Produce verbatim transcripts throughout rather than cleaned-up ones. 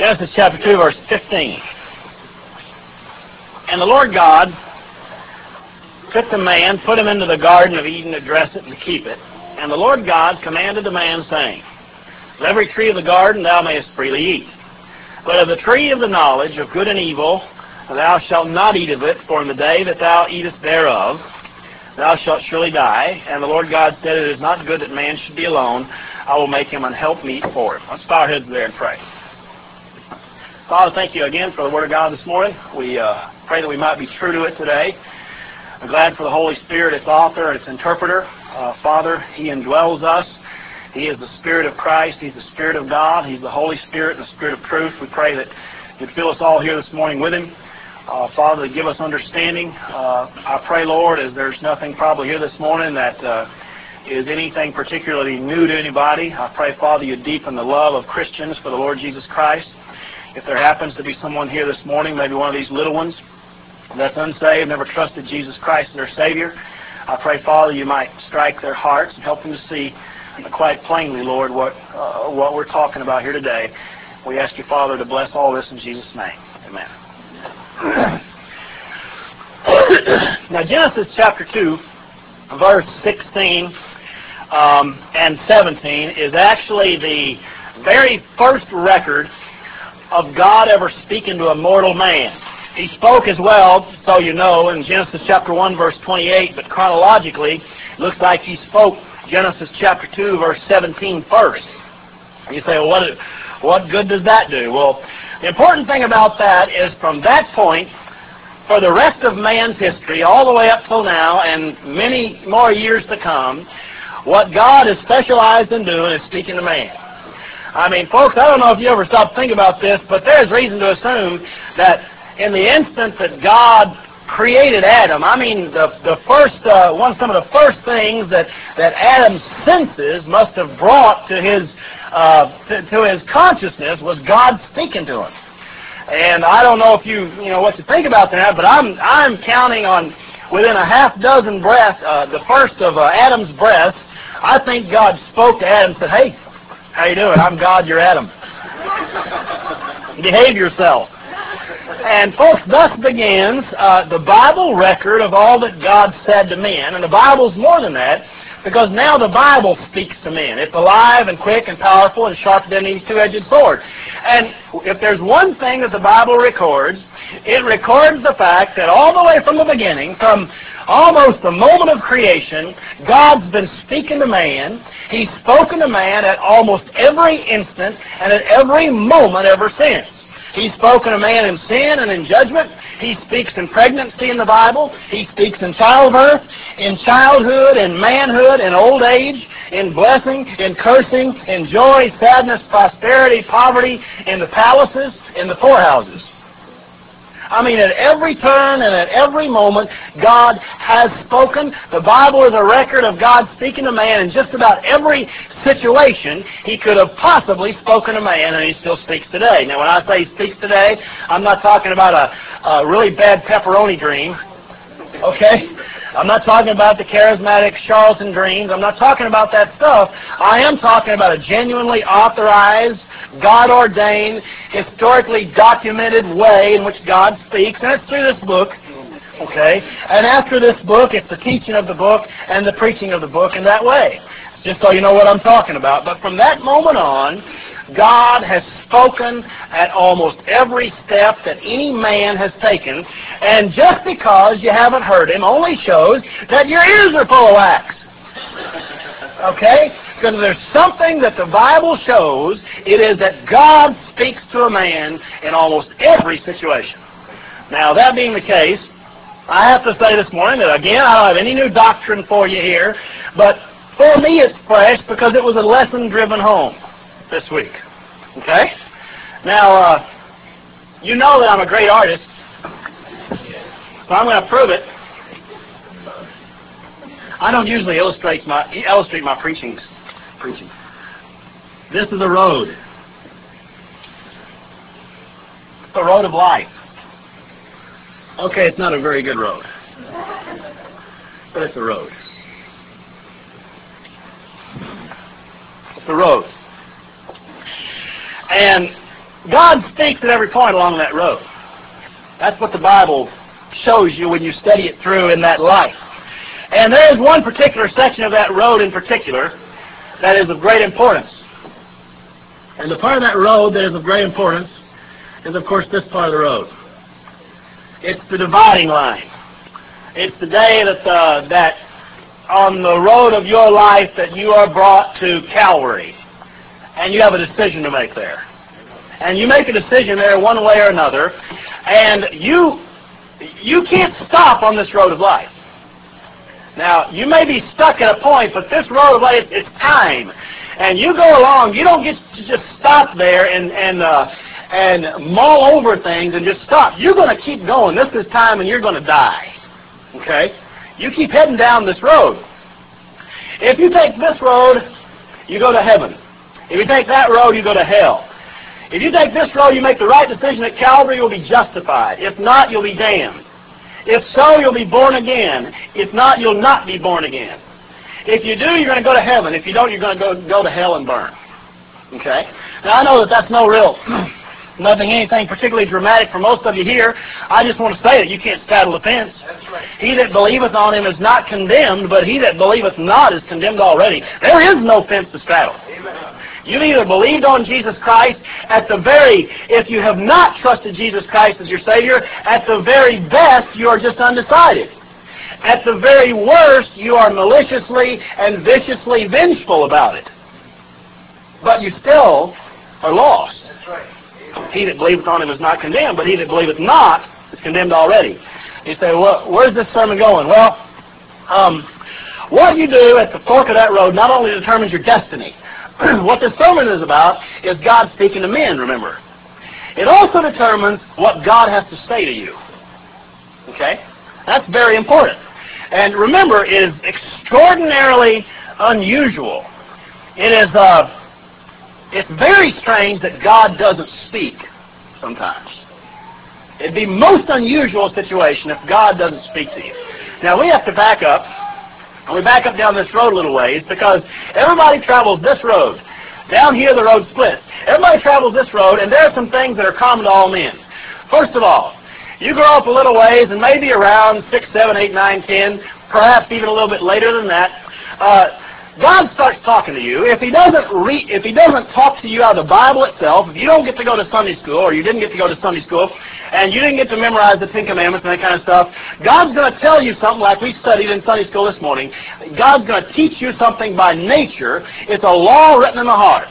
Genesis chapter two, verse fifteen. And the Lord God took the man, put him into the garden of Eden to dress it and to keep it. And the Lord God commanded the man, saying, of every tree of the garden thou mayest freely eat, but of the tree of the knowledge of good and evil thou shalt not eat of it, for in the day that thou eatest thereof thou shalt surely die. And the Lord God said, it is not good that man should be alone. I will make him an helpmeet for him. Let's bow our heads there and pray. Father, thank you again for the Word of God this morning. We uh, pray that we might be true to it today. I'm glad for the Holy Spirit, its author and its interpreter. Uh, Father, He indwells us. He is the Spirit of Christ. He's the Spirit of God. He's the Holy Spirit and the Spirit of truth. We pray that You'd fill us all here this morning with Him. Uh, Father, give us understanding. Uh, I pray, Lord, as there's nothing probably here this morning that uh, is anything particularly new to anybody. I pray, Father, You deepen the love of Christians for the Lord Jesus Christ. If there happens to be someone here this morning, maybe one of these little ones that's unsaved, never trusted Jesus Christ as their Savior, I pray, Father, You might strike their hearts and help them to see quite plainly, Lord, what uh, what we're talking about here today. We ask You, Father, to bless all this in Jesus' name. Amen. Now, Genesis chapter two, verse sixteen um, and seventeen is actually the very first record of God ever speaking to a mortal man. He spoke as well, so you know, in Genesis chapter one, verse twenty-eight, but chronologically, it looks like He spoke Genesis chapter two, verse seventeen first. You say, well, what, what good does that do? Well, the important thing about that is from that point, for the rest of man's history, all the way up till now, and many more years to come, what God has specialized in doing is speaking to man. I mean, folks, I don't know if you ever stop to think about this, but there's reason to assume that in the instant that God created Adam, I mean, the the first uh, one, some of the first things that that Adam's senses must have brought to his uh, to, to his consciousness was God speaking to him. And I don't know if you you know what you think about that, but I'm I'm counting on within a half dozen breath, uh, the first of uh, Adam's breaths, I think God spoke to Adam and said, "Hey, how you doing? I'm God, you're Adam. Behave yourself." And folks, thus begins uh, the Bible record of all that God said to men. And the Bible's more than that, because now the Bible speaks to men. It's alive and quick and powerful and sharper than any two-edged sword. And if there's one thing that the Bible records, it records the fact that all the way from the beginning, from almost the moment of creation, God's been speaking to man. He's spoken to man at almost every instant and at every moment ever since. He's spoken to man in sin and in judgment. He speaks in pregnancy in the Bible. He speaks in childbirth, in childhood, in manhood, in old age, in blessing, in cursing, in joy, sadness, prosperity, poverty, in the palaces, in the poorhouses. I mean, at every turn and at every moment, God has spoken. The Bible is a record of God speaking to man in just about every situation He could have possibly spoken to man, and He still speaks today. Now, when I say He speaks today, I'm not talking about a, a really bad pepperoni dream, okay? I'm not talking about the charismatic charlatan dreams. I'm not talking about that stuff. I am talking about a genuinely authorized, God-ordained, historically documented way in which God speaks, and it's through this book, okay? And after this book, it's the teaching of the book and the preaching of the book in that way. Just so you know what I'm talking about. But from that moment on, God has spoken at almost every step that any man has taken, and just because you haven't heard Him only shows that your ears are full of wax. Okay? Because there's something that the Bible shows, it is that God speaks to a man in almost every situation. Now, that being the case, I have to say this morning that, again, I don't have any new doctrine for you here, but for me it's fresh because it was a lesson driven home this week. Okay? Now, uh, you know that I'm a great artist, so I'm going to prove it. I don't usually illustrate my illustrate my preachings. Preaching. This is a road. The road of life. Okay, it's not a very good road, but it's a road. It's a road. And God speaks at every point along that road. That's what the Bible shows you when you study it through in that life. And there is one particular section of that road in particular that is of great importance. And the part of that road that is of great importance is, of course, this part of the road. It's the dividing line. It's the day that uh, that on the road of your life that you are brought to Calvary, and you have a decision to make there. And you make a decision there one way or another, and you you can't stop on this road of life. Now, you may be stuck at a point, but this road of life, it's time. And you go along, you don't get to just stop there and and uh, and mull over things and just stop. You're going to keep going. This is time, and you're going to die. Okay? You keep heading down this road. If you take this road, you go to heaven. If you take that road, you go to hell. If you take this road, you make the right decision at Calvary, you'll be justified. If not, you'll be damned. If so, you'll be born again. If not, you'll not be born again. If you do, you're going to go to heaven. If you don't, you're going to go, go to hell and burn. Okay? Now, I know that that's no real, nothing, anything particularly dramatic for most of you here. I just want to say that you can't straddle the fence. That's right. He that believeth on him is not condemned, but he that believeth not is condemned already. There is no fence to straddle. Amen. You've either believed on Jesus Christ, at the very, if you have not trusted Jesus Christ as your Savior, at the very best, you are just undecided. At the very worst, you are maliciously and viciously vengeful about it. But you still are lost. That's right. Amen. He that believeth on him is not condemned, but he that believeth not is condemned already. You say, well, where's this sermon going? Well, um, what you do at the fork of that road not only determines your destiny. What this sermon is about is God speaking to men, remember. It also determines what God has to say to you. Okay? That's very important. And remember, it is extraordinarily unusual. It is, uh, it's very strange that God doesn't speak sometimes. It'd be most unusual situation if God doesn't speak to you. Now, we have to back up. And we back up down this road a little ways because everybody travels this road. Down here the road splits. Everybody travels this road, and there are some things that are common to all men. First of all, you go up a little ways, and maybe around six, seven, eight, nine, ten, perhaps even a little bit later than that, uh, God starts talking to you. If He doesn't re- if He doesn't talk to you out of the Bible itself, if you don't get to go to Sunday school, or you didn't get to go to Sunday school, and you didn't get to memorize the Ten Commandments and that kind of stuff, God's going to tell you something like we studied in Sunday school this morning. God's going to teach you something by nature. It's a law written in the heart.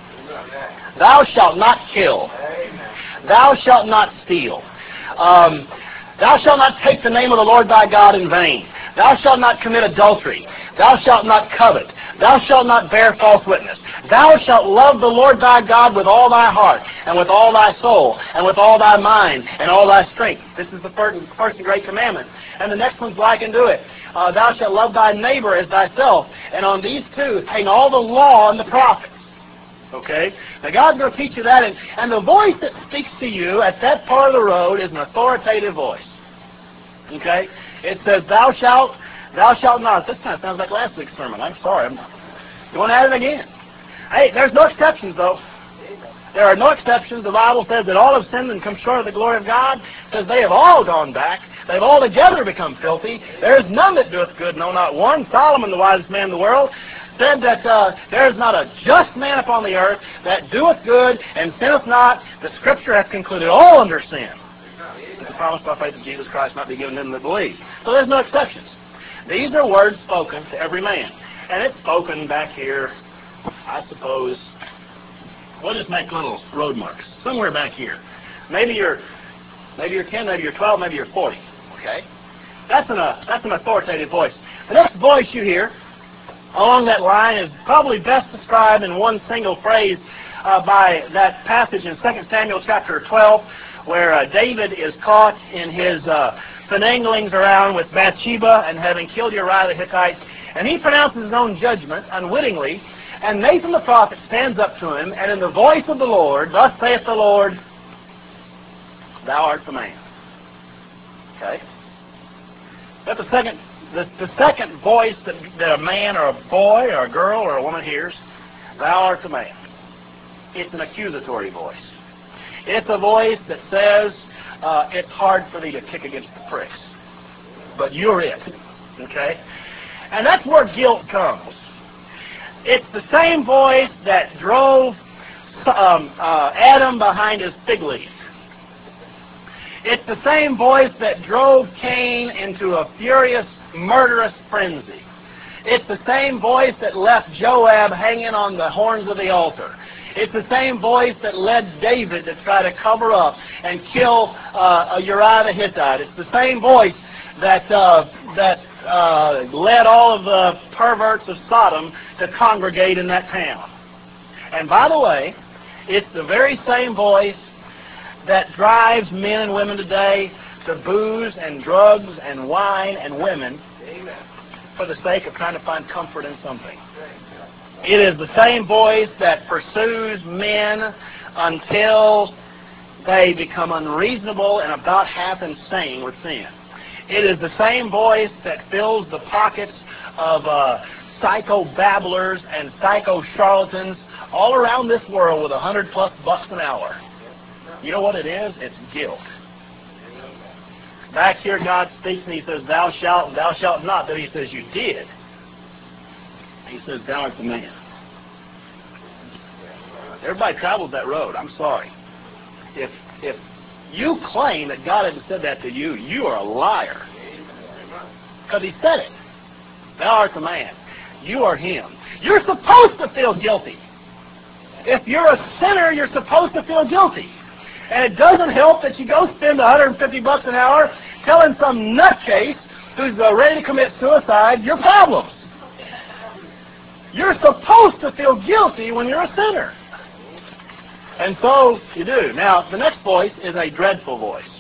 Thou shalt not kill. Thou shalt not steal. Um, thou shalt not take the name of the Lord thy God in vain. Thou shalt not commit adultery. Thou shalt not covet. Thou shalt not bear false witness. Thou shalt love the Lord thy God with all thy heart, and with all thy soul, and with all thy mind, and all thy strength. This is the first, first and great commandment. And the next one's like unto it. Uh, thou shalt love thy neighbor as thyself. And on these two hang all the law and the prophets. Okay? Now God's going to teach you that, and, and the voice that speaks to you at that part of the road is an authoritative voice. Okay? It says, thou shalt, thou shalt not. This kind of sounds like last week's sermon. I'm sorry. I'm going at it again. Hey, there's no exceptions, though. There are no exceptions. The Bible says that all have sinned and come short of the glory of God. It says they have all gone back. They've altogether become filthy. There is none that doeth good, no, not one. Solomon, the wisest man in the world, said that uh, there is not a just man upon the earth that doeth good and sinneth not. The Scripture hath concluded all under sin. The promise by faith of Jesus Christ might be given to them that believe. So there's no exceptions. These are words spoken to every man. And it's spoken back here, I suppose, we'll just make little road marks. Somewhere back here. Maybe you're maybe you're ten, maybe you're twelve, maybe you're forty. Okay? That's an, uh, that's an authoritative voice. The next voice you hear along that line is probably best described in one single phrase uh, by that passage in Second Samuel chapter twelve, where uh, David is caught in his uh, finanglings around with Bathsheba and having killed Uriah the Hittite. And he pronounces his own judgment unwittingly. And Nathan the prophet stands up to him, and in the voice of the Lord, thus saith the Lord, thou art the man. Okay? That's the second, the, the second voice that, that a man or a boy or a girl or a woman hears. Thou art the man. It's an accusatory voice. It's a voice that says, uh, it's hard for thee to kick against the pricks, but you're it. Okay? And that's where guilt comes. It's the same voice that drove um, uh, Adam behind his fig leaf. It's the same voice that drove Cain into a furious, murderous frenzy. It's the same voice that left Joab hanging on the horns of the altar. It's the same voice that led David to try to cover up and kill uh, Uriah the Hittite. It's the same voice that uh, that uh, led all of the perverts of Sodom to congregate in that town. And by the way, it's the very same voice that drives men and women today to booze and drugs and wine and women for the sake of trying to find comfort in something. It is the same voice that pursues men until they become unreasonable and about half insane with sin. It is the same voice that fills the pockets of uh, psycho-babblers and psycho-charlatans all around this world with a hundred plus bucks an hour. You know what it is? It's guilt. Back here God speaks and He says, thou shalt and thou shalt not. Then He says, you did. He says, thou art the man. Everybody travels that road. I'm sorry. If if you claim that God hasn't said that to you, you are a liar. Because He said it. Thou art the man. You are him. You're supposed to feel guilty. If you're a sinner, you're supposed to feel guilty. And it doesn't help that you go spend one hundred fifty bucks an hour telling some nutcase who's uh, ready to commit suicide your problems. You're supposed to feel guilty when you're a sinner. And so you do. Now, the next voice is a dreadful voice.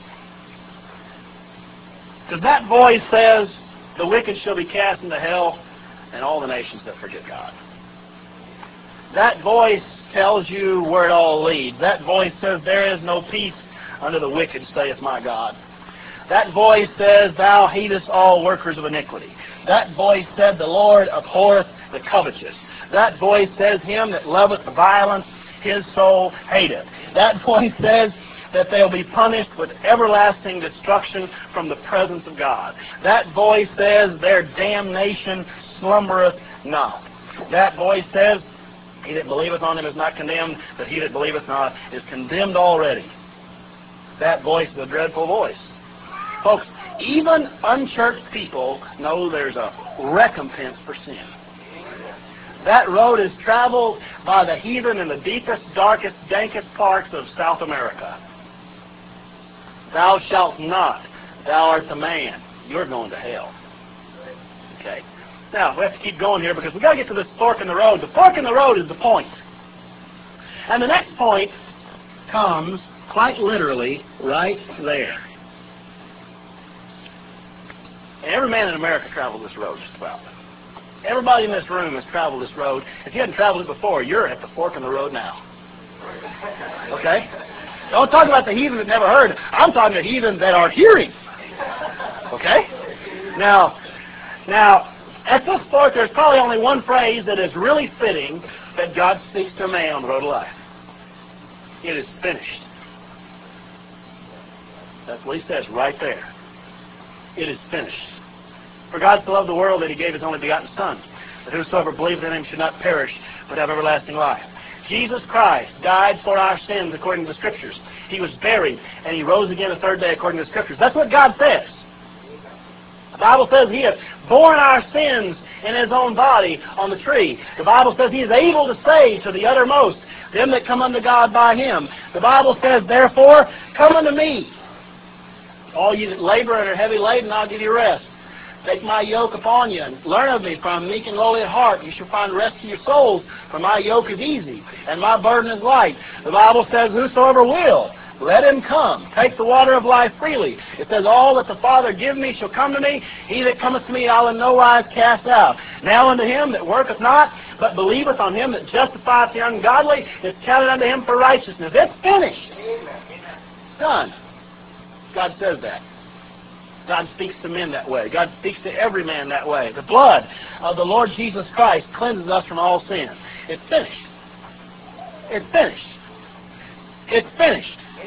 Because that voice says, the wicked shall be cast into hell, and all the nations that forget God. That voice tells you where it all leads. That voice says, there is no peace under the wicked, saith my God. That voice says, thou hatest all workers of iniquity. That voice said, the Lord abhorreth the covetous. That voice says, him that loveth violence, his soul hateth. That voice says that they'll be punished with everlasting destruction from the presence of God. That voice says their damnation slumbereth not. That voice says, he that believeth on him is not condemned, but he that believeth not is condemned already. That voice is a dreadful voice. Folks, even unchurched people know there's a recompense for sin. That road is traveled by the heathen in the deepest, darkest, dankest parts of South America. Thou shalt not. Thou art the man. You're going to hell. Okay. Now, we have to keep going here because we've got to get to this fork in the road. The fork in the road is the point. And the next point comes, quite literally, right there. And every man in America traveled this road just about. Everybody in this room has traveled this road. If you hadn't traveled it before, you're at the fork in the road now. Okay? Don't talk about the heathen that never heard. I'm talking to heathen that are hearing. Okay? Now, now, at this fork, there's probably only one phrase that is really fitting that God speaks to a man on the road of life. It is finished. That's what He says right there. It is finished. For God so loved the world that He gave His only begotten Son, that whosoever believeth in Him should not perish, but have everlasting life. Jesus Christ died for our sins according to the Scriptures. He was buried, and He rose again the third day according to the Scriptures. That's what God says. The Bible says He hath borne our sins in His own body on the tree. The Bible says He is able to save to the uttermost them that come unto God by Him. The Bible says, therefore, come unto me, all ye that labor and are heavy laden, I'll give you rest. Take my yoke upon you, and learn of me, for I am meek and lowly at heart. You shall find rest to your souls, for my yoke is easy, and my burden is light. The Bible says, whosoever will, let him come. Take the water of life freely. It says, all that the Father give me shall come to me. He that cometh to me I'll in no wise cast out. Now unto him that worketh not, but believeth on Him that justifieth the ungodly, is counted unto him for righteousness. It's finished. It's done. God says that. God speaks to men that way. God speaks to every man that way. The blood of the Lord Jesus Christ cleanses us from all sin. It's finished. It's finished. It's finished.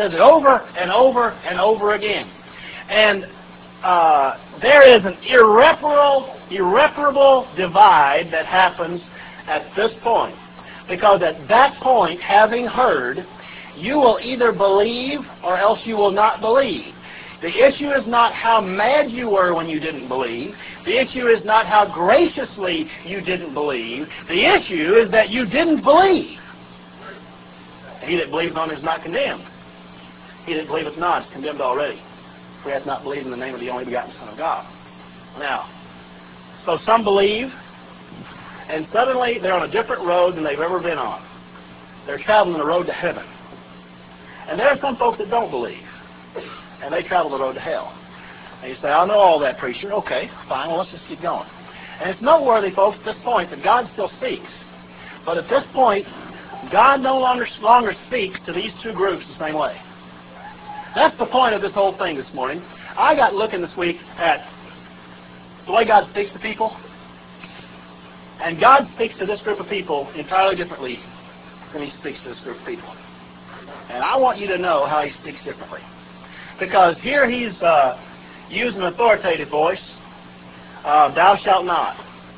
says it over and over and over again. And uh, there is an irreparable, irreparable divide that happens at this point. Because at that point, having heard, you will either believe or else you will not believe. The issue is not how mad you were when you didn't believe. The issue is not how graciously you didn't believe. The issue is that you didn't believe. He that believeth on him is not condemned. He that believeth not is condemned already, for he hath not believed in the name of the only begotten Son of God. Now, so some believe, and suddenly they're on a different road than they've ever been on. They're traveling the road to heaven. And there are some folks that don't believe, and they travel the road to hell. And you say, I know all that, preacher. Okay, fine, well, let's just keep going. And it's noteworthy, folks, at this point that God still speaks. But at this point, God no longer, longer speaks to these two groups the same way. That's the point of this whole thing this morning. I got looking this week at the way God speaks to people. And God speaks to this group of people entirely differently than He speaks to this group of people. And I want you to know how He speaks differently. Because here He's uh, used an authoritative voice, uh, thou shalt not.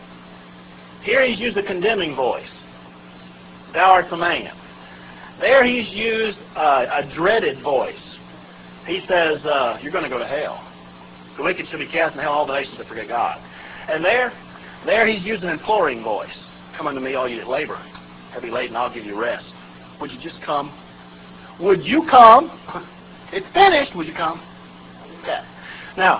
Here He's used a condemning voice, thou art the man. There He's used uh, a dreaded voice. He says, uh, you're going to go to hell. The wicked shall be cast in hell, all the nations that forget God. And there, there He's used an imploring voice. Come unto me, all you that labor, heavy laden, I'll give you rest. Would you just come? Would you come? It's finished. Would you come? Okay. Now,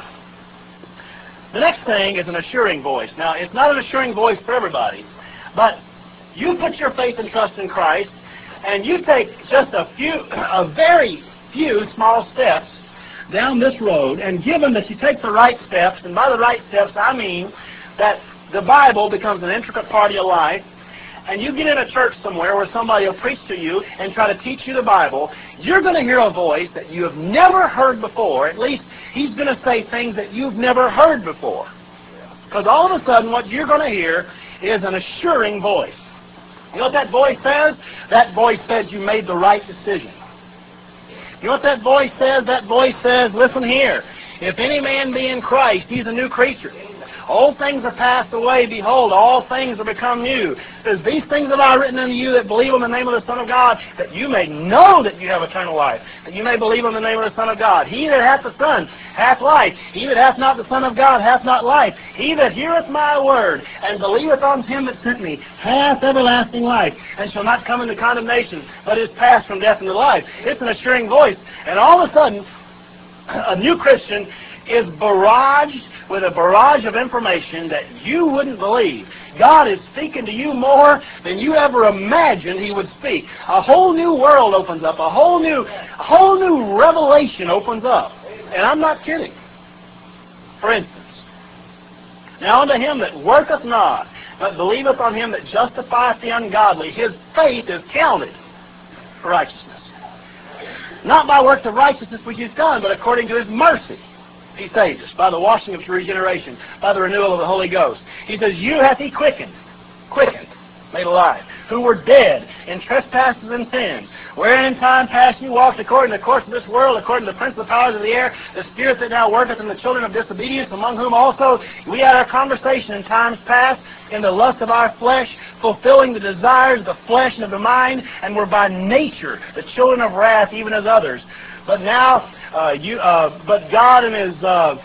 the next thing is an assuring voice. Now, it's not an assuring voice for everybody, but you put your faith and trust in Christ, and you take just a few, a very few small steps down this road, and given that you take the right steps, and by the right steps I mean that the Bible becomes an intricate part of your life, and you get in a church somewhere where somebody will preach to you and try to teach you the Bible, you're going to hear a voice that you have never heard before. At least he's going to say things that you've never heard before. Because all of a sudden what you're going to hear is an assuring voice. You know what that voice says? That voice says you made the right decision. You know what that voice says? That voice says, listen here, if any man be in Christ, he's a new creature. Old things are passed away. Behold, all things are become new. It says, these things have I written unto you that believe on the name of the Son of God, that you may know that you have eternal life, that you may believe on the name of the Son of God. He that hath the Son hath life. He that hath not the Son of God hath not life. He that heareth my word and believeth on him that sent me hath everlasting life, and shall not come into condemnation, but is passed from death into life. It's an assuring voice. And all of a sudden, a new Christian is barraged with a barrage of information that you wouldn't believe. God is speaking to you more than you ever imagined He would speak. A whole new world opens up. A whole new, a whole new revelation opens up. And I'm not kidding. For instance, now unto him that worketh not, but believeth on him that justifieth the ungodly, his faith is counted for righteousness. Not by works of righteousness which He's done, but according to His mercy. He saved us by the washing of regeneration, by the renewal of the Holy Ghost. He says, you hath He quickened, quickened, made alive, who were dead in trespasses and sins, wherein in time past you walked according to the course of this world, according to the prince of the powers of the air, the spirit that now worketh in the children of disobedience, among whom also we had our conversation in times past, in the lust of our flesh, fulfilling the desires of the flesh and of the mind, and were by nature the children of wrath, even as others. But now, uh, you, uh, but God in His, uh,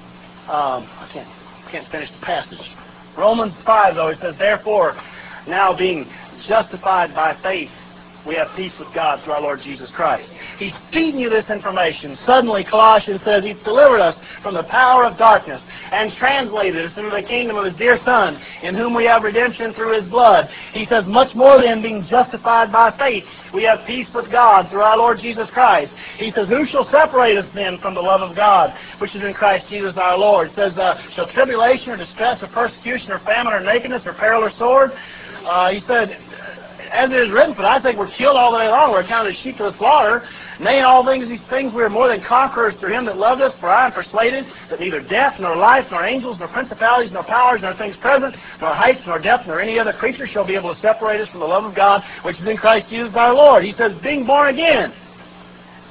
um, I can't, can't finish the passage. Romans five, though, it says, therefore, now being justified by faith, we have peace with God through our Lord Jesus Christ. He's feeding you this information. Suddenly, Colossians says He's delivered us from the power of darkness and translated us into the kingdom of His dear Son, in whom we have redemption through His blood. He says, much more than being justified by faith, we have peace with God through our Lord Jesus Christ. He says, who shall separate us then from the love of God, which is in Christ Jesus our Lord? It says, uh, shall tribulation or distress or persecution or famine or nakedness or peril or sword? Uh, he said, as it is written, but I think we're killed all the day long. We're counted as sheep to the slaughter. Nay, in all things, these things, we are more than conquerors through Him that loved us. For I am persuaded that neither death, nor life, nor angels, nor principalities, nor powers, nor things present, nor heights, nor depth, nor any other creature shall be able to separate us from the love of God, which is in Christ Jesus our Lord. He says, being born again.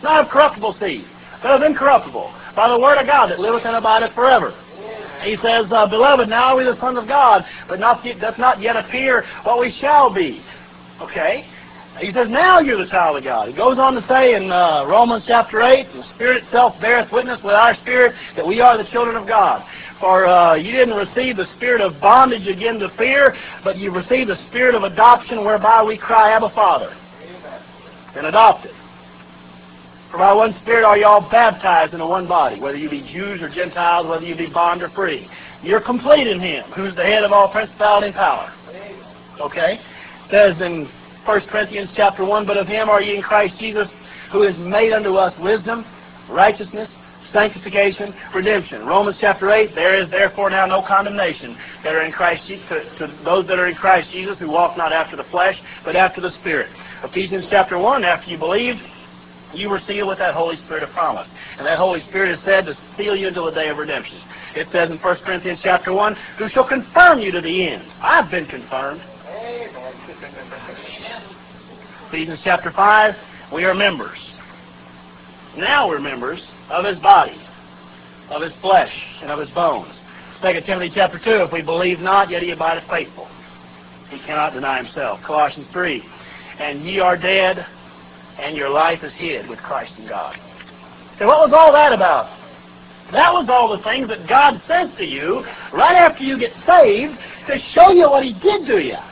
Not of corruptible seed, but of incorruptible, by the word of God that liveth and abideth forever. He says, uh, Beloved, now are we the sons of God, but not, doth not yet appear what we shall be. Okay? He says, now you're the child of God. He goes on to say in uh, Romans chapter eight, the Spirit itself beareth witness with our spirit that we are the children of God. For uh, you didn't receive the spirit of bondage again to fear, but you received the spirit of adoption whereby we cry, Abba, Father. Amen. And adopted. For by one Spirit are you all baptized into one body, whether you be Jews or Gentiles, whether you be bond or free. You're complete in Him, who's the head of all principality and power. Okay? It says in First Corinthians chapter one, But of Him are ye in Christ Jesus, who is made unto us wisdom, righteousness, sanctification, redemption. Romans chapter eight, There is therefore now no condemnation that are in Christ Jesus, to, to those that are in Christ Jesus, who walk not after the flesh, but after the Spirit. Ephesians chapter one, After you believed, you were sealed with that Holy Spirit of promise. And that Holy Spirit is said to seal you until the day of redemption. It says in First Corinthians chapter one, Who shall confirm you to the end? I've been confirmed. Amen. Ephesians chapter five, we are members. Now we're members of His body, of His flesh, and of His bones. Second Timothy chapter two, If we believe not, yet He abideth faithful. He cannot deny Himself. Colossians three, And ye are dead, and your life is hid with Christ in God. So what was all that about? That was all the things that God says to you right after you get saved to show you what He did to you.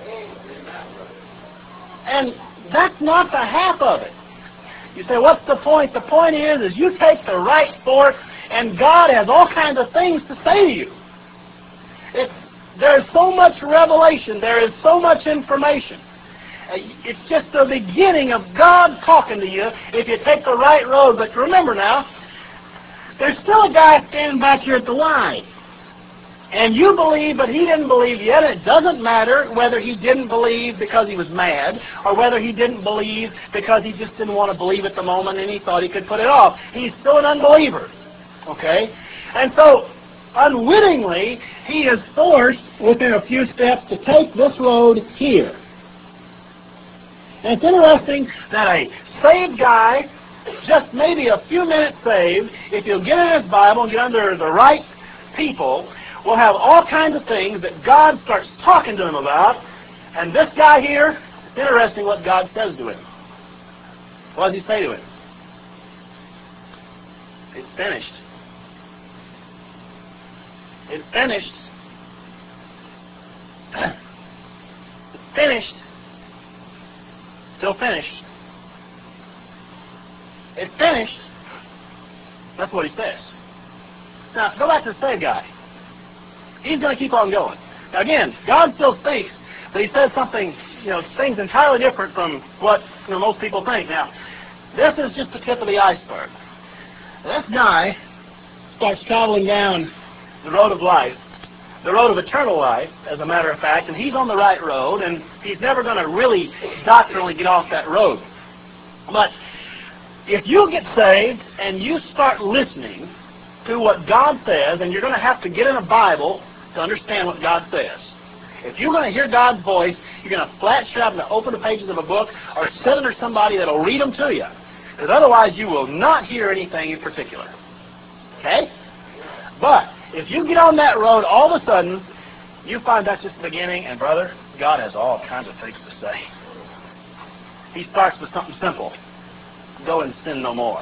And that's not the half of it. You say, what's the point? The point is, is you take the right fork, and God has all kinds of things to say to you. It's, there's so much revelation. There is so much information. It's just the beginning of God talking to you if you take the right road. But remember now, there's still a guy standing back here at the line. And you believe, but he didn't believe yet. And it doesn't matter whether he didn't believe because he was mad, or whether he didn't believe because he just didn't want to believe at the moment and he thought he could put it off. He's still an unbeliever. Okay? And so, unwittingly, he is forced within a few steps to take this road here. And it's interesting that a saved guy, just maybe a few minutes saved, if you'll get in his Bible and get under the right people, will have all kinds of things that God starts talking to him about. And this guy here, it's interesting what God says to him. What does He say to him? It's finished. It's finished. It's finished. Still finished. It's finished. That's what He says. Now, go back to the saved guy. He's going to keep on going. Now, again, God still speaks, but He says something, you know, things entirely different from what, you know, most people think. Now, this is just the tip of the iceberg. This guy starts traveling down the road of life, the road of eternal life, as a matter of fact, and he's on the right road, and he's never going to really doctrinally get off that road. But if you get saved and you start listening to what God says, and you're going to have to get in a Bible to understand what God says. If you're going to hear God's voice, you're going to flat strap and open the pages of a book or sit under somebody that will read them to you. Because otherwise you will not hear anything in particular. Okay? But if you get on that road, all of a sudden, you find that's just the beginning, and brother, God has all kinds of things to say. He starts with something simple. Go and sin no more.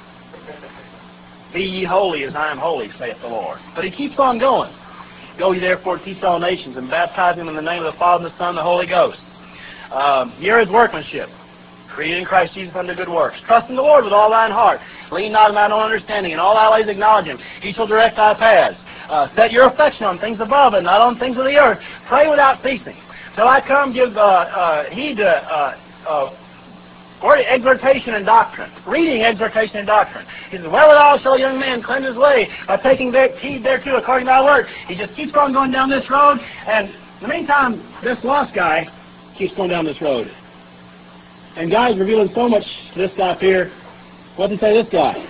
Be ye holy as I am holy, saith the Lord. But He keeps on going. Go ye therefore to teach all nations, and baptize them in the name of the Father, and the Son, and the Holy Ghost. Um, you're His workmanship, created in Christ Jesus unto good works. Trust in the Lord with all thine heart. Lean not on thine own understanding. In all thy ways acknowledge Him. He shall direct thy paths. Uh, set your affection on things above and not on things of the earth. Pray without ceasing. Till I come, give uh, uh, heed to uh, uh, or exhortation and doctrine. Reading, exhortation, and doctrine. He says, Wherewithal shall a young man cleanse his way? By taking heed thereto according to thy word. He just keeps on going down this road, and in the meantime, this lost guy keeps going down this road. And God's revealing so much to this guy up here. What did He say to this guy?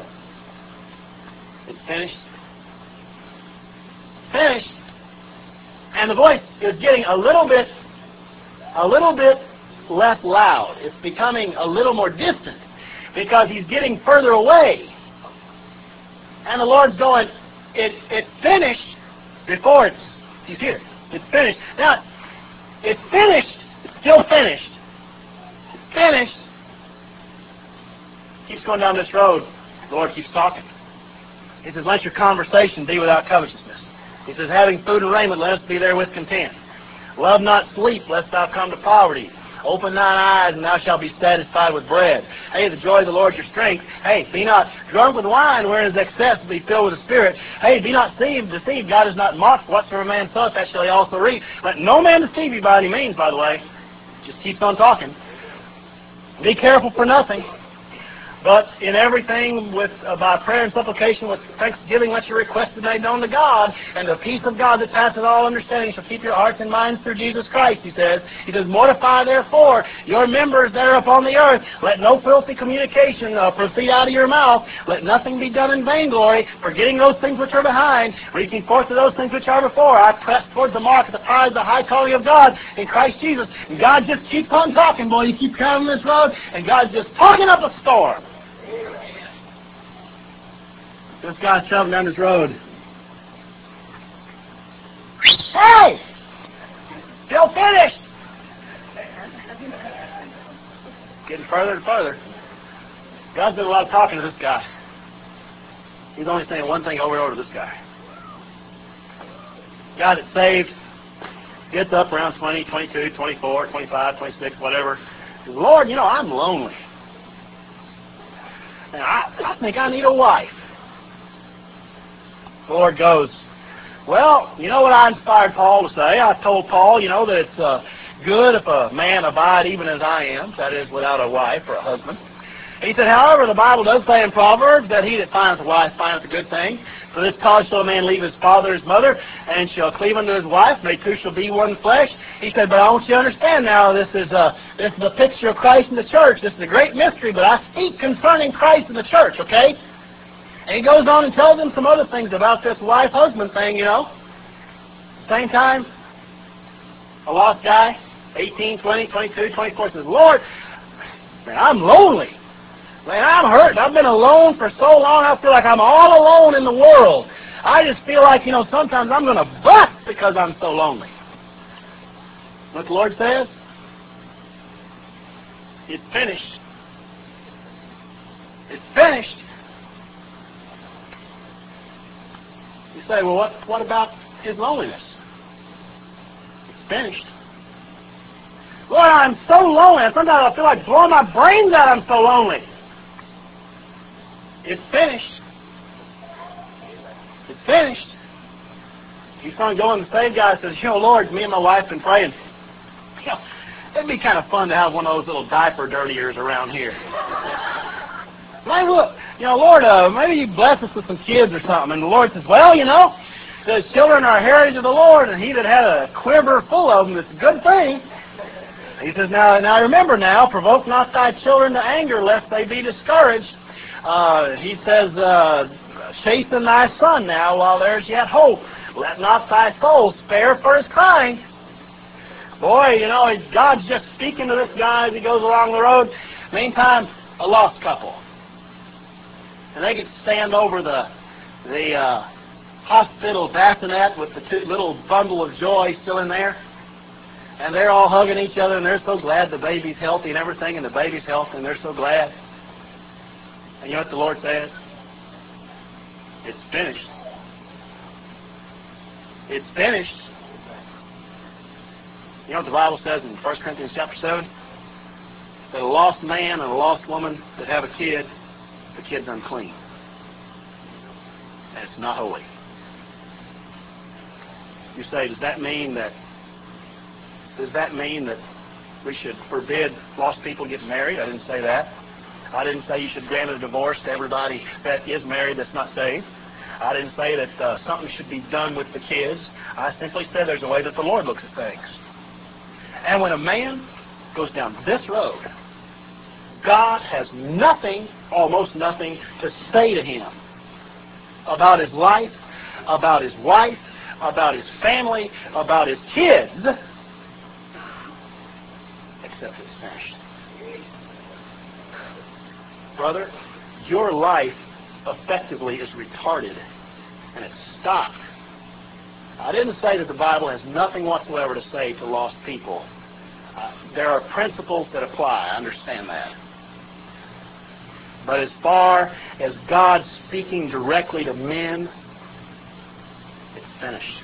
It's finished. Finished. And the voice is getting a little bit, a little bit less loud. It's becoming a little more distant. because he's getting further away. And the Lord's going, it, it's finished before it's, he's here. It's finished. Now, it's finished. It's still finished. It's finished. Keeps going down this road. The Lord keeps talking. He says, let your conversation be without covetousness. He says, having food and raiment, let us be there with content. Love not sleep, lest thou come to poverty. Open thine eyes, and thou shalt be satisfied with bread. Hey, the joy of the Lord is your strength. Hey, be not drunk with wine, wherein is excess, but be filled with the Spirit. Hey, be not deceived. Deceived. God is not mocked. Whatsoever a man soweth, that shall he also reap. Let no man deceive you by any means, by the way. Just keeps on talking. Be careful for nothing. But in everything, with uh, by prayer and supplication, with thanksgiving, let your requests be made known to God, and the peace of God that passeth all understanding shall keep your hearts and minds through Jesus Christ, he says. He says, mortify therefore your members that are upon the earth. Let no filthy communication uh, proceed out of your mouth. Let nothing be done in vainglory, forgetting those things which are behind, reaching forth to those things which are before. I press towards the mark of the prize of the high calling of God in Christ Jesus. And God just keeps on talking, boy. You keep traveling this road, and God's just talking up a storm. This guy's traveling down this road. Hey! Still finished! Getting further and further. God's doing a lot of talking to this guy. He's only saying one thing over and over to this guy. Guy that's saved gets up around twenty, twenty-two, twenty-four, twenty-five, twenty-six, whatever. Says, Lord, you know, I'm lonely. And I, I think I need a wife. The Lord goes, well, you know what I inspired Paul to say? I told Paul, you know, that it's uh, good if a man abide even as I am, that is, without a wife or a husband. He said, however, the Bible does say in Proverbs that he that findeth a wife findeth a good thing. For this cause shall a man leave his father and his mother, and shall cleave unto his wife, and they two shall be one flesh. He said, but I want you to understand now, this is, a, this is a picture of Christ in the church. This is a great mystery, but I speak concerning Christ in the church, okay? And he goes on and tells them some other things about this wife-husband thing, you know. Same time, a lost guy, eighteen, twenty, twenty-two, twenty-four, says, Lord, man, I'm lonely. Man, I'm hurt. I've been alone for so long, I feel like I'm all alone in the world. I just feel like, you know, sometimes I'm going to bust because I'm so lonely. What the Lord says? It's finished. It's finished. You say, well, what, what about his loneliness? It's finished. Lord, I'm so lonely. Sometimes I feel like blowing my brains out. I'm so lonely. It's finished. It's finished. He's going to go and the saved guy says, you know, Lord, me and my wife have been praying. You know, it'd be kind of fun to have one of those little diaper dirtiers around here. Maybe, look, you know, Lord, uh, maybe you bless us with some kids or something. And the Lord says, well, you know, the children are a heritage of the Lord, and he that had a quiver full of them, it's a good thing. He says, now, now remember now, provoke not thy children to anger, lest they be discouraged. Uh, he says, uh, chasten thy son now while there's yet hope. Let not thy soul spare for his crying. Boy, you know, God's just speaking to this guy as he goes along the road. Meantime, a lost couple. And they get to stand over the the uh, hospital bassinet with the two, little bundle of joy still in there. And they're all hugging each other, and they're so glad the baby's healthy and everything, and the baby's healthy, and they're so glad. And you know what the Lord says? It's finished. It's finished. You know what the Bible says in First Corinthians chapter seven? That a lost man and a lost woman that have a kid, the kid's unclean. And it's not holy. You say, does that mean that does that mean that we should forbid lost people getting married? I didn't say that. I didn't say you should grant a divorce to everybody that is married that's not saved. I didn't say that uh, something should be done with the kids. I simply said there's a way that the Lord looks at things. And when a man goes down this road, God has nothing, almost nothing, to say to him about his life, about his wife, about his family, about his kids, except it's finished. Brother, your life effectively is retarded, and it's stopped. I didn't say that the Bible has nothing whatsoever to say to lost people. Uh, there are principles that apply. I understand that. But as far as God speaking directly to men, it's finished.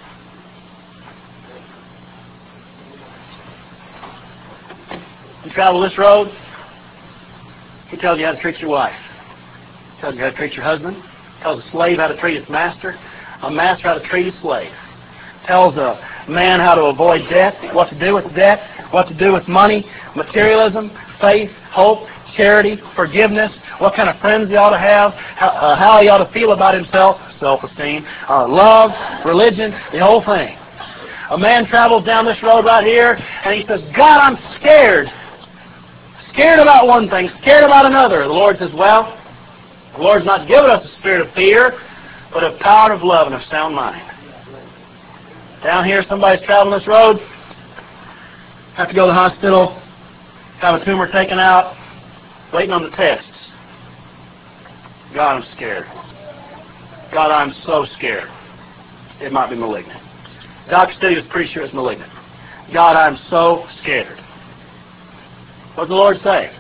You travel this road, he tells you how to treat your wife. He tells you how to treat your husband. He tells a slave how to treat his master. A master how to treat his slave. Tells a man how to avoid debt, what to do with debt, what to do with money, materialism, faith, hope, charity, forgiveness, what kind of friends he ought to have, how, uh, how he ought to feel about himself, self-esteem, uh, love, religion, the whole thing. A man travels down this road right here, and he says, God, I'm scared. Scared about one thing, scared about another. The Lord says, well, the Lord's not given us a spirit of fear, but of power, of love, and of sound mind. Down here, somebody's traveling this road, have to go to the hospital, have a tumor taken out, waiting on the tests. God, I'm scared. God, I'm so scared. It might be malignant. Doctor said he was pretty sure it's malignant. God, I'm so scared. What does the Lord say?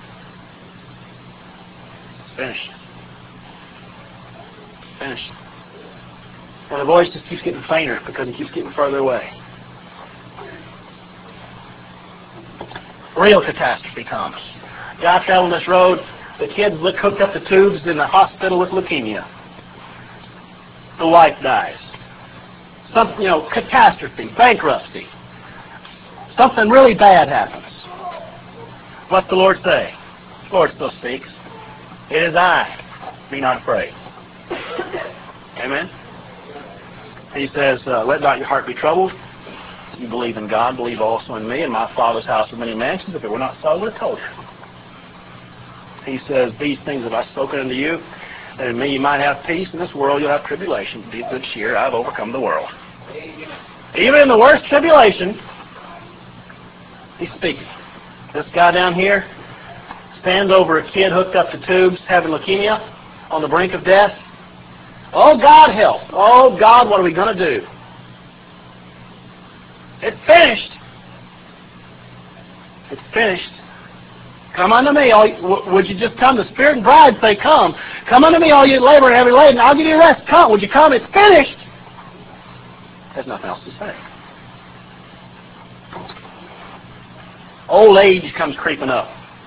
It's finished. It's finished. And the voice just keeps getting fainter because he keeps getting further away. Real catastrophe comes. Guy traveling this road, the kid's hooked up to tubes in the hospital with leukemia. The wife dies. Something, you know, catastrophe, bankruptcy. Something really bad happens. What's the Lord say? The Lord still speaks. It is I. Be not afraid. Amen? He says, uh, let not your heart be troubled. You believe in God, believe also in me. In my Father's house are many mansions. If it were not so, I would have told you. He says, these things have I spoken unto you, that in me you might have peace. In this world you'll have tribulation. Be of good cheer. I've overcome the world. Even in the worst tribulation, he's speaking. This guy down here stands over a kid hooked up to tubes, having leukemia, on the brink of death. Oh, God, help. Oh, God, what are we going to do? It's finished. It's finished. Come unto me. All you, would you just come? The Spirit and bride say, come. Come unto me, all you labor and heavy laden. I'll give you rest. Come. Would you come? It's finished. There's nothing else to say. Old age comes creeping up.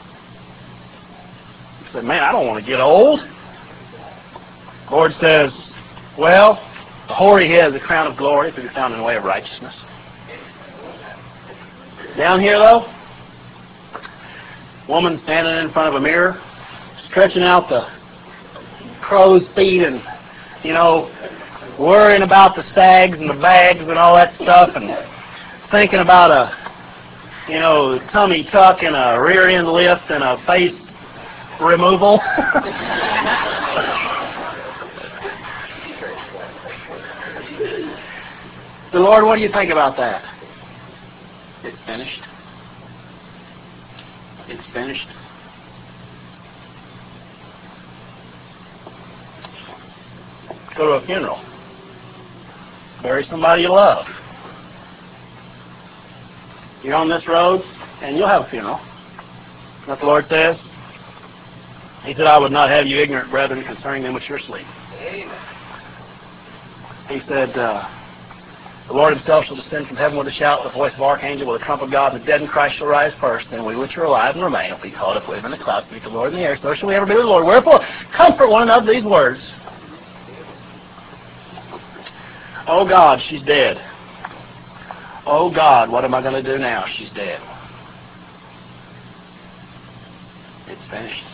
You say, man, I don't want to get old. The Lord says, well, the hoary head is the crown of glory if it be found in the way of righteousness. Down here, though, woman standing in front of a mirror, stretching out the crow's feet and, you know, worrying about the sags and the bags and all that stuff and thinking about a, you know, tummy tuck and a rear end lift and a face removal. The Lord, what do you think about that? It's finished. It's finished. Go to a funeral. Bury somebody you love. You're on this road, and you'll have a funeral. What the Lord says? He said, I would not have you ignorant, brethren, concerning them which are asleep. Amen. He said, uh, the Lord himself shall descend from heaven with a shout, with the voice of archangel, with the trump of God, and the dead in Christ shall rise first. Then we which are alive and remain will be caught up with him in the clouds to meet the Lord in the air. So shall we ever be with the Lord. Wherefore, comfort one another these words. Oh God, she's dead. Oh God, what am I going to do now? She's dead. It's finished.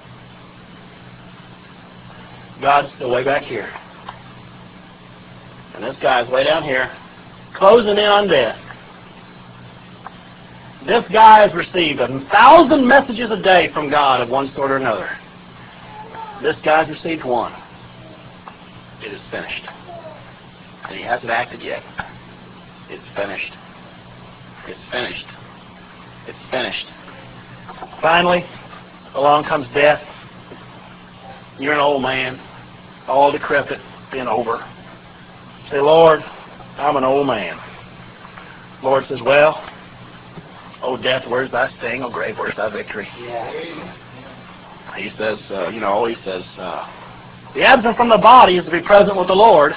God's still way back here. And this guy's way down here, closing in on death. This guy has received a thousand messages a day from God of one sort or another. This guy's received one. It is finished. And he hasn't acted yet. It's finished. It's finished. It's finished. Finally, along comes death. You're an old man, all decrepit, bent over. Say, Lord, I'm an old man. Lord says, well, oh, death, where's thy sting? Oh, grave, where's thy victory? Yeah. He says, uh, you know, he says, uh, the absent from the body is to be present with the Lord.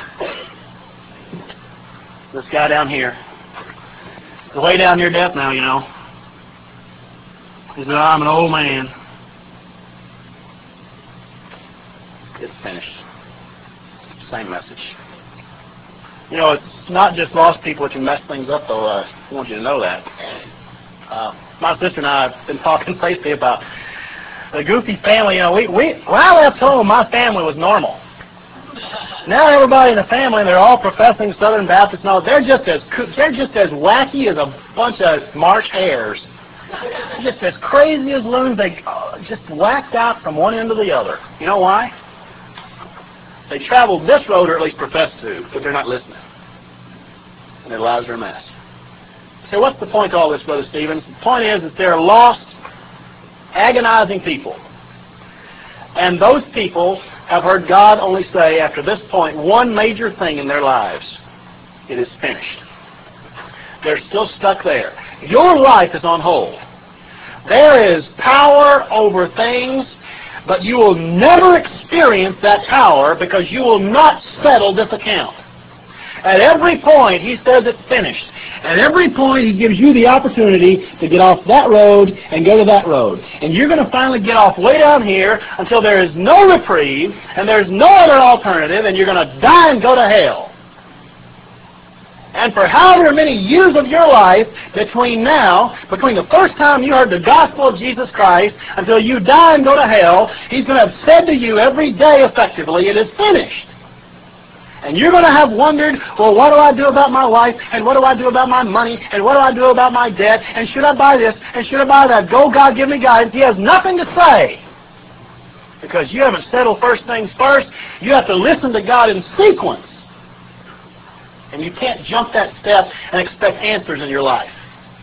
This guy down here, he's way down near death now, you know. He said, I'm an old man. It's finished. Same message. You know, it's not just lost people that can mess things up, though. Uh, I want you to know that. Uh, my sister and I have been talking lately about the Goofy family. You know, we, we, when I left home, my family was normal. Now everybody in the family, they're all professing Southern Baptists. No, they're just as they're just as wacky as a bunch of March hares. Just as crazy as loons. They uh, just whacked out from one end to the other. You know why? They traveled this road, or at least profess to, but they're not listening. And their lives are a mess. So what's the point to all this, Brother Stevens? The point is that they're lost, agonizing people. And those people have heard God only say, after this point, one major thing in their lives. It is finished. They're still stuck there. Your life is on hold. There is power over things, but you will never experience that power because you will not settle this account. At every point, he says it's finished. At every point, he gives you the opportunity to get off that road and go to that road. And you're going to finally get off way down here until there is no reprieve and there's no other alternative, and you're going to die and go to hell. And for however many years of your life between now, between the first time you heard the gospel of Jesus Christ until you die and go to hell, he's going to have said to you every day effectively, it is finished. And you're going to have wondered, well, what do I do about my life? And what do I do about my money? And what do I do about my debt? And should I buy this? And should I buy that? Go, God, give me guidance. He has nothing to say. Because you haven't settled first things first. You have to listen to God in sequence. And you can't jump that step and expect answers in your life.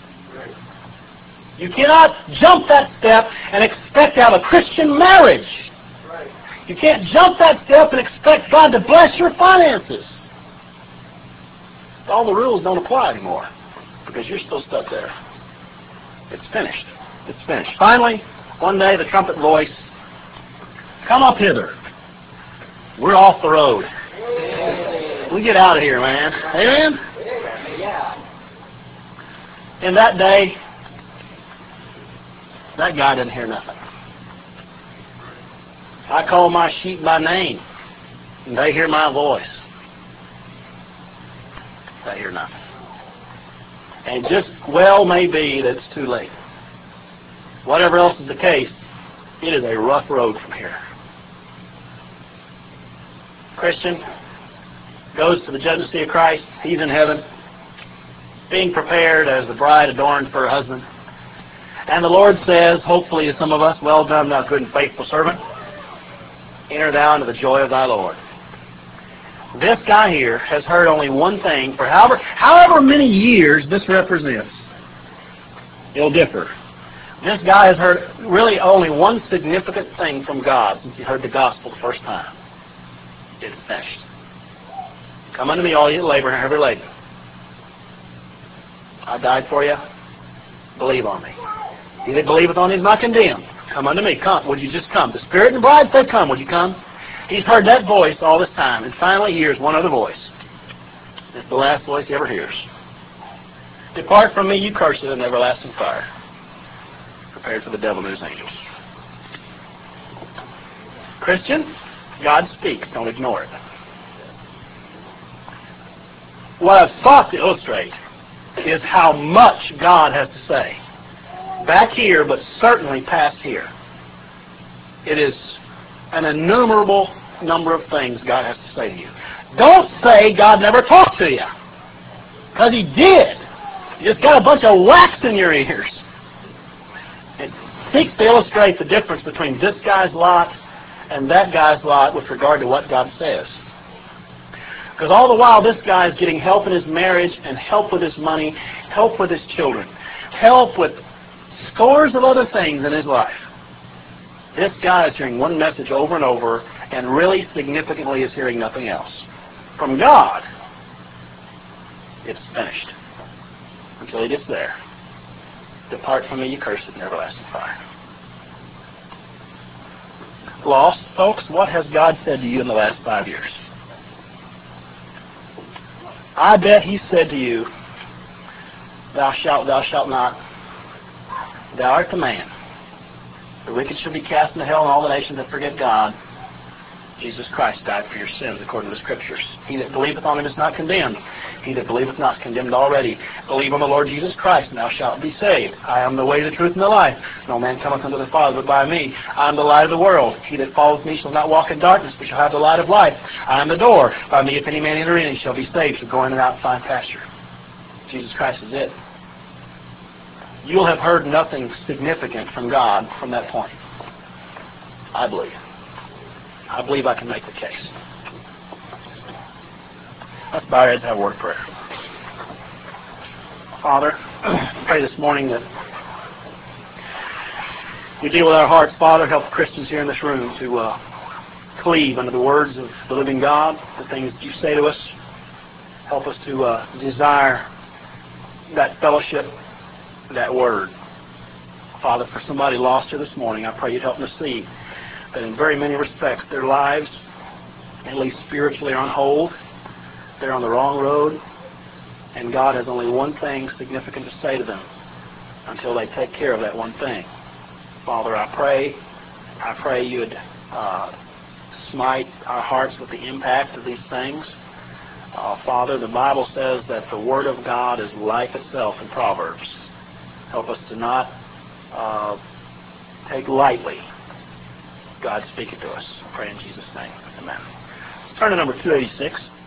You cannot jump that step and expect to have a Christian marriage. You can't jump that step and expect God to bless your finances. All the rules don't apply anymore because you're still stuck there. It's finished. It's finished. Finally, one day the trumpet voice, come up hither. We're off the road. We get out of here, man. Amen? In that day, that guy didn't hear nothing. I call my sheep by name, and they hear my voice. They hear nothing. And just well may be that it's too late. Whatever else is the case, it is a rough road from here. Christian goes to the judgment seat of Christ. He's in heaven, being prepared as the bride adorned for her husband. And the Lord says, hopefully to some of us, well done, thou good and faithful servant. Enter thou into the joy of thy Lord. This guy here has heard only one thing for however, however many years this represents. It'll differ. This guy has heard really only one significant thing from God since he heard the gospel the first time. It's finished. Come unto me, all ye that labor and are heavy laden. I died for you. Believe on me. He that believeth on me is not condemned. Come unto me. Come. Would you just come? The Spirit and the bride said, come. Would you come? He's heard that voice all this time. And finally he hears one other voice. It's the last voice he ever hears. Depart from me, you cursed, in everlasting fire, prepared for the devil and his angels. Christian, God speaks. Don't ignore it. What I've sought to illustrate is how much God has to say. Back here, but certainly past here. It is an innumerable number of things God has to say to you. Don't say God never talked to you. Because He did. You just got a bunch of wax in your ears. It seeks to illustrate the difference between this guy's lot and that guy's lot with regard to what God says. Because all the while this guy is getting help in his marriage and help with his money, help with his children, help with scores of other things in his life. This guy is hearing one message over and over and really significantly is hearing nothing else. From God, it's finished. Until he gets there. Depart from me, you cursed, in everlasting fire. Lost, folks, what has God said to you in the last five years? I bet he said to you, thou shalt, thou shalt not. Thou art the man. The wicked shall be cast into hell, and all the nations that forget God. Jesus Christ died for your sins, according to the Scriptures. He that believeth on him is not condemned. He that believeth not is condemned already. Believe on the Lord Jesus Christ, and thou shalt be saved. I am the way, the truth, and the life. No man cometh unto the Father but by me. I am the light of the world. He that followeth me shall not walk in darkness, but shall have the light of life. I am the door. By me, if any man enter in, he shall be saved, shall go in and out and find pasture. Jesus Christ is it. You'll have heard nothing significant from God from that point. I believe. I believe I can make the case. Let's bow our heads and have a word of prayer. Father, I pray this morning that you deal with our hearts. Father, help Christians here in this room to uh, cleave under the words of the living God, the things that you say to us. Help us to uh, desire that fellowship, that word. Father, for somebody lost here this morning, I pray you'd help them to see that in very many respects their lives, at least spiritually, are on hold. They're on the wrong road, and God has only one thing significant to say to them until they take care of that one thing. Father, I pray, I pray you'd uh, smite our hearts with the impact of these things. Uh, Father, the Bible says that the Word of God is life itself in Proverbs. Help us to not uh, take lightly God speaking to us. I pray in Jesus' name. Amen. Let's turn to number two eighty-six.